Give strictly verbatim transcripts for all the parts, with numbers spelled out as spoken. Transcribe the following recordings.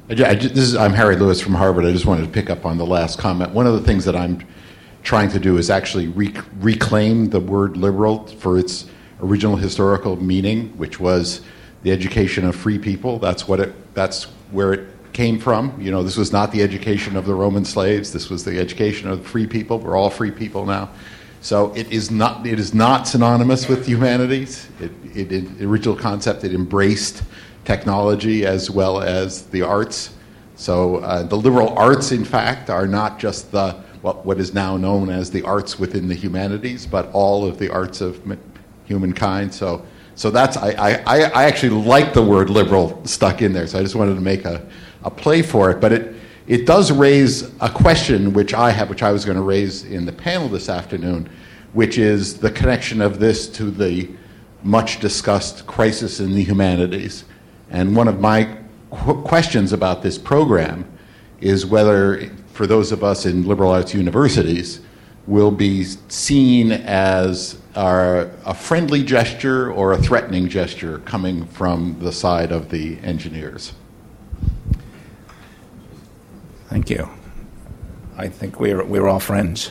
I, I, this is, I'm Harry Lewis from Harvard. I just wanted to pick up on the last comment. One of the things that I'm trying to do is actually rec- reclaim the word liberal for its original historical meaning, which was the education of free people. That's what it. That's where it came from. You know, this was not the education of the Roman slaves. This was the education of the free people. We're all free people now. So it is not. It is not synonymous with humanities. It, it, it the original concept. It embraced technology as well as the arts. So uh, the liberal arts, in fact, are not just the what, what is now known as the arts within the humanities, but all of the arts of humankind. So, so that's I, I, I actually like the word liberal stuck in there. So I just wanted to make a, a play for it. But it it does raise a question which I have, which I was going to raise in the panel this afternoon, which is the connection of this to the much discussed crisis in the humanities. And one of my qu- questions about this program is whether, for those of us in liberal arts universities, will be seen as our, a friendly gesture or a threatening gesture coming from the side of the engineers. Thank you. I think we're we're all friends.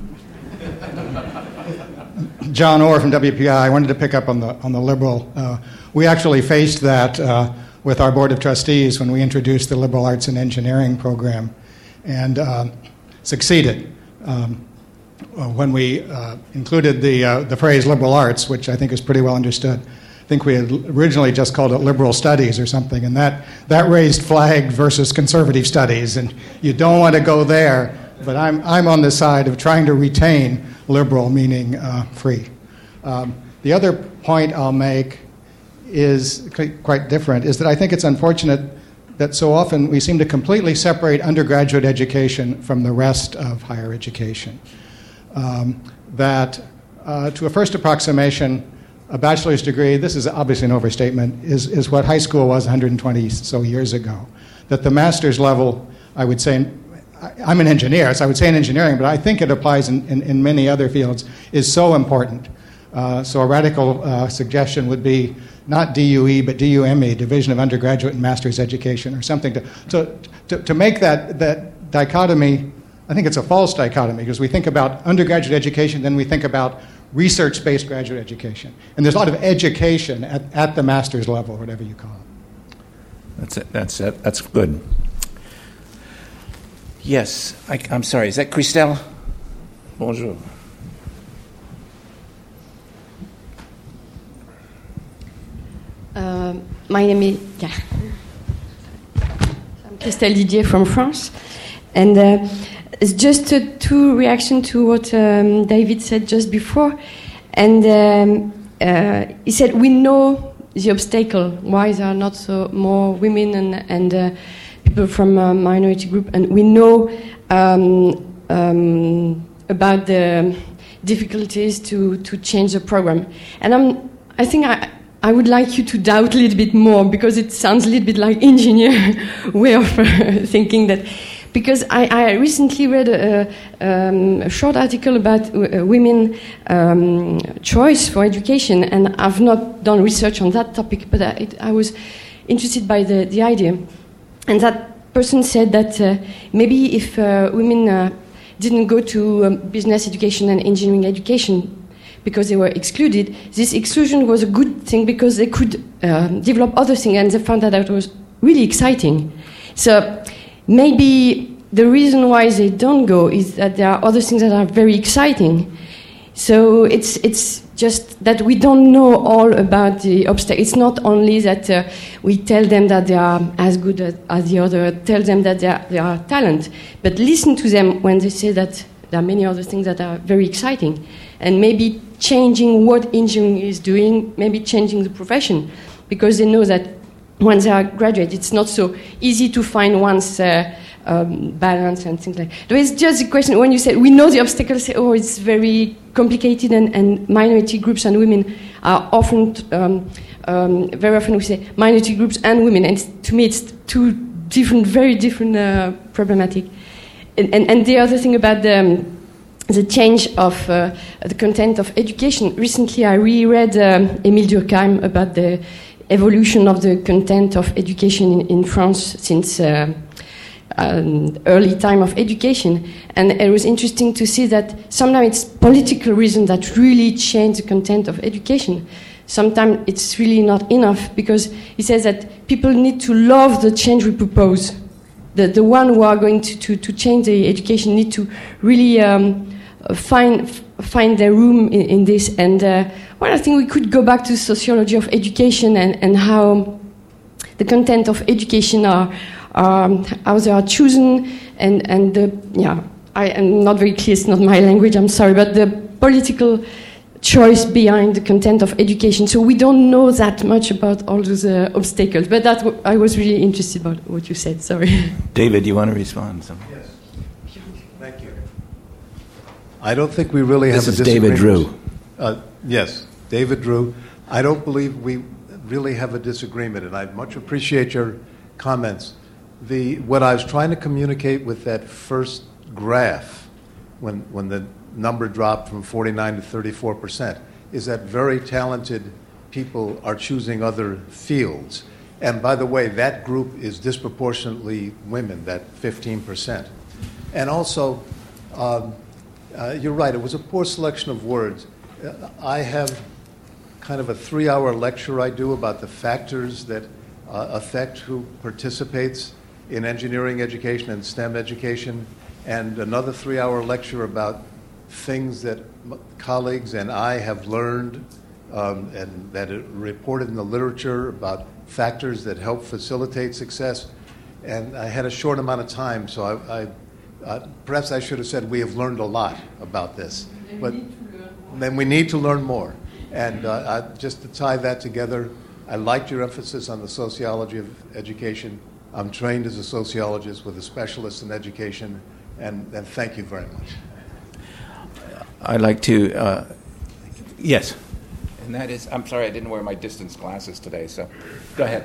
John Orr from W P I. I wanted to pick up on the on the liberal. Uh, we actually faced that uh, with our board of trustees when we introduced the liberal arts and engineering program, and uh, succeeded. Um, when we uh, included the uh, the phrase liberal arts, which I think is pretty well understood. I think we had originally just called it liberal studies or something, and that, that raised flag versus conservative studies, and you don't want to go there, but I'm I'm on the side of trying to retain liberal, meaning uh, free. Um, the other point I'll make is quite different, is that I think it's unfortunate that so often we seem to completely separate undergraduate education from the rest of higher education. Um, that uh, to a first approximation, a bachelor's degree, this is obviously an overstatement, is, is what high school was one hundred twenty so years ago. That the master's level, I would say, I'm an engineer, so I would say in engineering, but I think it applies in, in, in many other fields, is so important. Uh, so a radical uh, suggestion would be not D U E, but D U M E, Division of Undergraduate and Master's Education, or something. To, to, to, to make that, that dichotomy, I think it's a false dichotomy, because we think about undergraduate education, then we think about research-based graduate education. And there's a lot of education at, at the master's level, whatever you call it. That's it. That's it. That's good. Yes, I, I'm sorry. Is that Christelle? Bonjour. Uh, my name is yeah. I'm Christelle Didier from France, and uh, it's just uh, two reactions to what um, David said just before, and um, uh, he said we know the obstacle, why there are not so more women and and uh, people from a minority group, and we know um, um, about the difficulties to to change the program, and I'm I think I. I would like you to doubt a little bit more, because it sounds a little bit like engineer way of uh, thinking that. Because I, I recently read a, um, a short article about uh, women um, choice for education, and I've not done research on that topic, but I, it, I was interested by the, the idea. And that person said that uh, maybe if uh, women uh, didn't go to um, business education and engineering education, because they were excluded, this exclusion was a good thing because they could uh, develop other things, and they found that that was really exciting. So maybe the reason why they don't go is that there are other things that are very exciting. So it's it's just that we don't know all about the obstacles. It's not only that uh, we tell them that they are as good as, as the other, tell them that they are, they are talent, but listen to them when they say that there are many other things that are very exciting. And maybe changing what engineering is doing, maybe changing the profession, because they know that once they are graduate, it's not so easy to find one's uh, um, balance and things like that. It's just a question, when you said, we know the obstacles, say, oh, it's very complicated, and, and minority groups and women are often, um, um, very often we say minority groups and women, and to me it's two different, very different uh, problematic. And, and, and the other thing about the... Um, the change of uh, the content of education. Recently, I reread um, Emile Durkheim about the evolution of the content of education in, in France since uh, um, early time of education. And it was interesting to see that sometimes it's political reasons that really change the content of education. Sometimes it's really not enough, because he says that people need to love the change we propose. The, the one who are going to, to, to change the education need to really um, find find their room in, in this. And uh, well, I think we could go back to sociology of education and, and how the content of education are, are how they are chosen, and and the yeah I am not very clear. It's not my language. I'm sorry, but the political choice behind the content of education. So we don't know that much about all those uh, obstacles. But that w- I was really interested about what you said. Sorry. David, you want to respond? Yes. Thank you. I don't think we really This have is a David disagreement. Drew. Uh, yes, David Drew. I don't believe we really have a disagreement, and I much appreciate your comments. The what I was trying to communicate with that first graph, when when the number dropped from forty-nine to thirty-four percent, is that very talented people are choosing other fields. And by the way, that group is disproportionately women, that fifteen percent. And also, um, uh, you're right, it was a poor selection of words. Uh, I have kind of a three-hour lecture I do about the factors that uh, affect who participates in engineering education and STEM education, and another three-hour lecture about things that m- colleagues and I have learned um, and that are reported in the literature about factors that help facilitate success. And I had a short amount of time, so I, I uh, perhaps I should have said we have learned a lot about this. And but then we need to learn more. And uh, I, just to tie that together, I liked your emphasis on the sociology of education. I'm trained as a sociologist with a specialist in education, and, and thank you very much. I'd like to, uh, yes, and that is, I'm sorry I didn't wear my distance glasses today, so go ahead.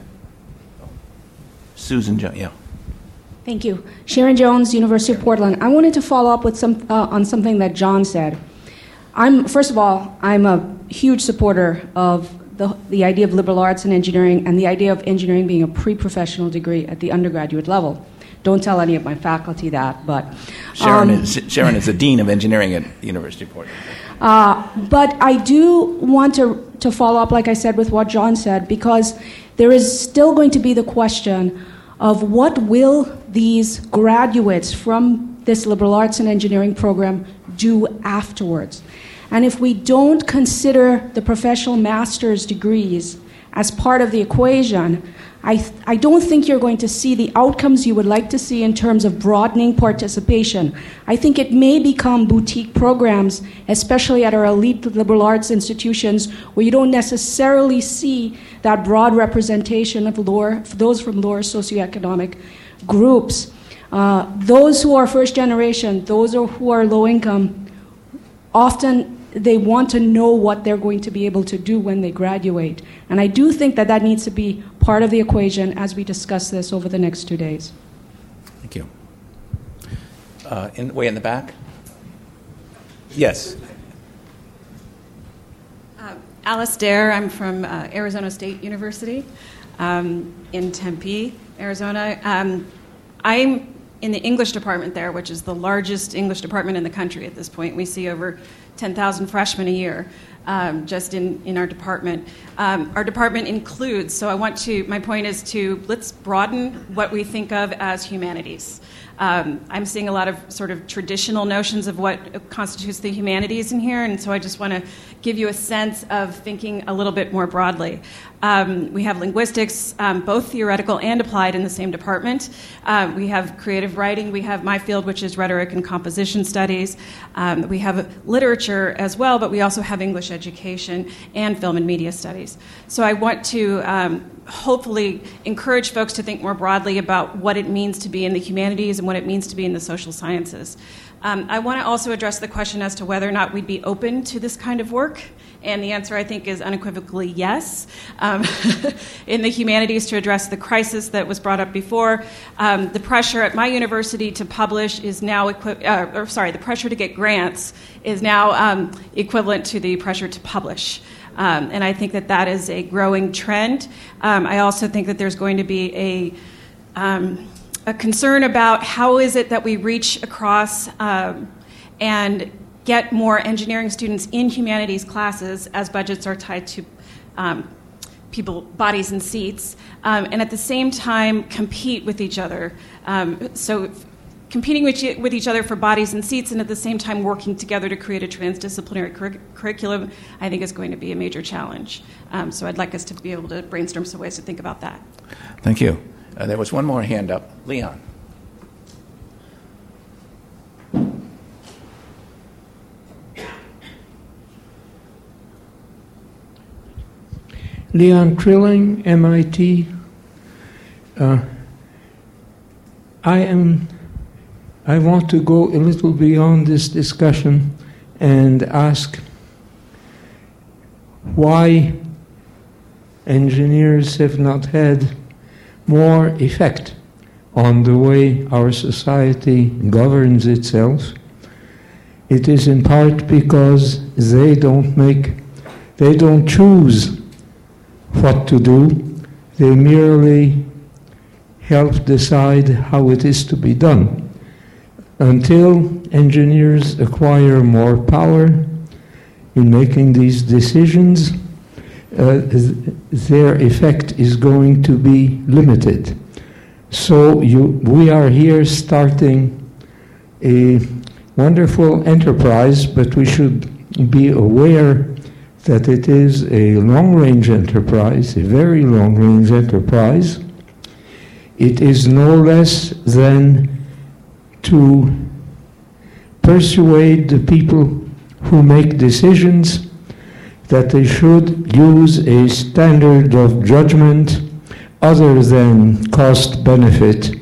Susan Jones, yeah. Thank you. Sharon Jones, University of Portland. I wanted to follow up with some uh, on something that John said. I'm first of all, I'm a huge supporter of the the idea of liberal arts and engineering, and the idea of engineering being a pre-professional degree at the undergraduate level. Don't tell any of my faculty that, but Sharon, um, is, Sharon is the dean of engineering at the University of Portland. Uh, but I do want to to follow up, like I said, with what John said, because there is still going to be the question of what will these graduates from this liberal arts and engineering program do afterwards. And if we don't consider the professional master's degrees as part of the equation, I, th- I don't think you're going to see the outcomes you would like to see in terms of broadening participation. I think it may become boutique programs, especially at our elite liberal arts institutions, where you don't necessarily see that broad representation of lower, those from lower socioeconomic groups. Uh, those who are first generation, those who are low income, often they want to know what they're going to be able to do when they graduate. And I do think that that needs to be part of the equation as we discuss this over the next two days. Thank you. Uh, in, way in the back? Yes. Uh, Alice Dare. I'm from uh, Arizona State University um, in Tempe, Arizona. Um, I'm in the English department there, which is the largest English department in the country at this point. We see over ten thousand freshmen a year um, just in, in our department. Um, our department includes, so I want to, my point is to, let's broaden what we think of as humanities. Um, I'm seeing a lot of sort of traditional notions of what constitutes the humanities in here, and so I just want to give you a sense of thinking a little bit more broadly. Um, we have linguistics, um, both theoretical and applied in the same department. Uh, we have creative writing. We have my field, which is rhetoric and composition studies. Um, we have literature as well, but we also have English education and film and media studies. So I want to um, hopefully encourage folks to think more broadly about what it means to be in the humanities and what it means to be in the social sciences. Um, I want to also address the question as to whether or not we'd be open to this kind of work. And the answer, I think, is unequivocally yes. Um, in the humanities, to address the crisis that was brought up before, um, the pressure at my university to publish is now, equi- uh, or sorry, the pressure to get grants is now um, equivalent to the pressure to publish. Um, and I think that that is a growing trend. Um, I also think that there's going to be a, um, a concern about how is it that we reach across um, and get more engineering students in humanities classes as budgets are tied to um, people, bodies and seats, um, and at the same time compete with each other. Um, so competing with, with each other for bodies and seats and at the same time working together to create a transdisciplinary cur- curriculum, I think is going to be a major challenge. Um, so I'd like us to be able to brainstorm some ways to think about that. Thank you. Uh, there was one more hand up. Leon. Leon Trilling, M I T. Uh, I am. I want to go a little beyond this discussion and ask why engineers have not had more effect on the way our society governs itself. It is in part because they don't make, they don't choose what to do. They merely help decide how it is to be done. Until engineers acquire more power in making these decisions, uh, their effect is going to be limited. So you, we are here starting a wonderful enterprise, but we should be aware that it is a long-range enterprise, a very long-range enterprise. It is no less than to persuade the people who make decisions that they should use a standard of judgment other than cost-benefit.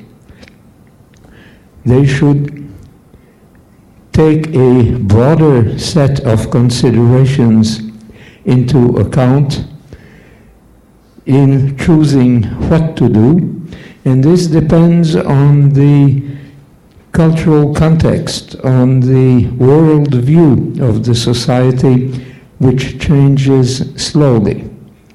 They should take a broader set of considerations into account in choosing what to do, and this depends on the cultural context, on the world view of the society, which changes slowly.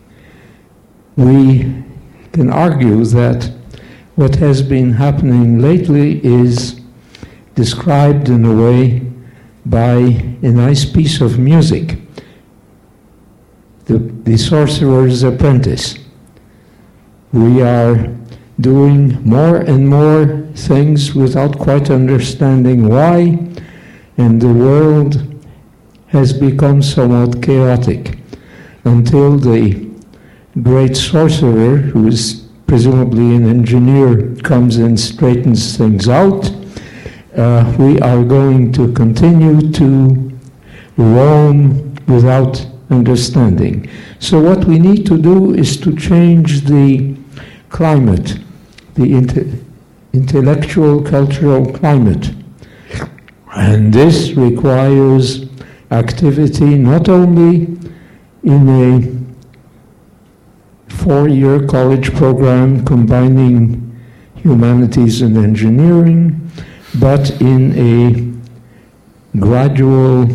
We can argue that what has been happening lately is described in a way by a nice piece of music, the, the Sorcerer's Apprentice. We are doing more and more things without quite understanding why, and the world has become somewhat chaotic until the great sorcerer, who is presumably an engineer, comes and straightens things out. Uh, we are going to continue to roam without understanding. So what we need to do is to change the climate, the inte- intellectual, cultural climate. And this requires activity not only in a four-year college program combining humanities and engineering, but in a gradual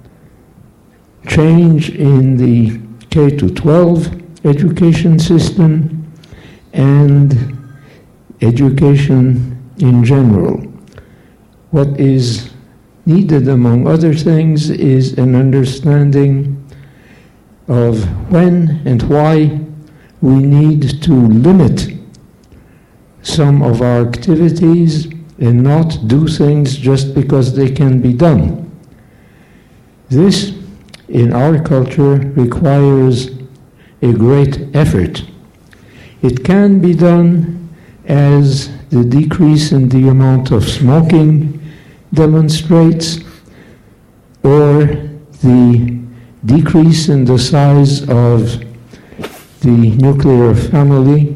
change in the K to twelve education system and education in general. What is needed, among other things, is an understanding of when and why we need to limit some of our activities and not do things just because they can be done. This, in our culture, requires a great effort. It can be done as the decrease in the amount of smoking demonstrates, or the decrease in the size of the nuclear family,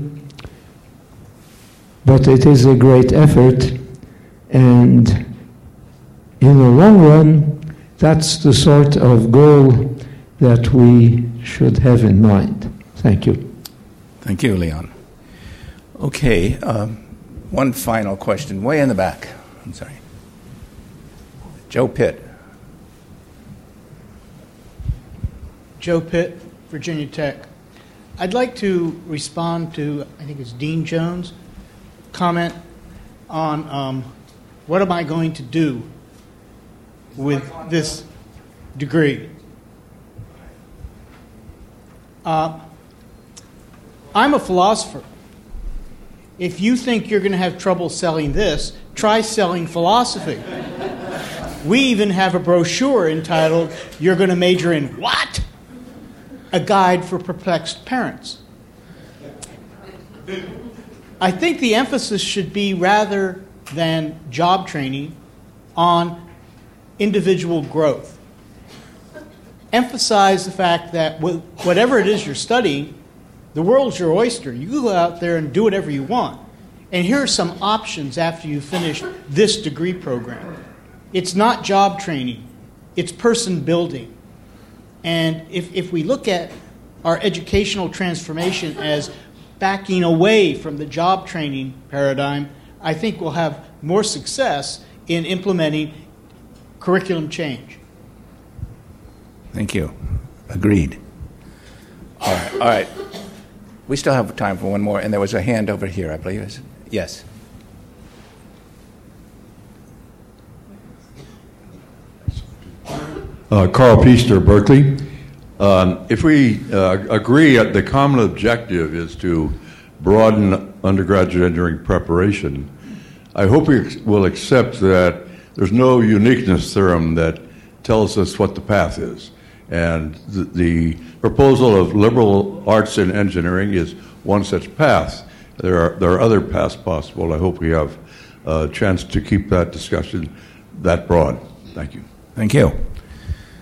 but it is a great effort, and in the long run, that's the sort of goal that we should have in mind. Thank you. Thank you, Leon. Okay, um, one final question, way in the back. I'm sorry. Joe Pitt. Joe Pitt, Virginia Tech. I'd like to respond to, I think it's Dean Jones' comment on um, what am I going to do with this degree. Uh, I'm a philosopher. If you think you're going to have trouble selling this, try selling philosophy. We even have a brochure entitled, "You're going to major in what? A Guide for Perplexed Parents." I think the emphasis should be, rather than job training, on individual growth. Emphasize the fact that whatever it is you're studying, the world's your oyster. You go out there and do whatever you want. And here are some options after you finish this degree program. It's not job training. It's person building. And if, if we look at our educational transformation as backing away from the job training paradigm, I think we'll have more success in implementing curriculum change. Thank you. Agreed. All right. All right. We still have time for one more, and there was a hand over here, I believe. Yes. Uh, Carl Piester, Berkeley. Um, if we uh, agree that the common objective is to broaden undergraduate engineering preparation, I hope we ex- will accept that there's no uniqueness theorem that tells us what the path is. And the, the proposal of liberal arts and engineering is one such path. There are, there are other paths possible. I hope we have a chance to keep that discussion that broad. Thank you. Thank you.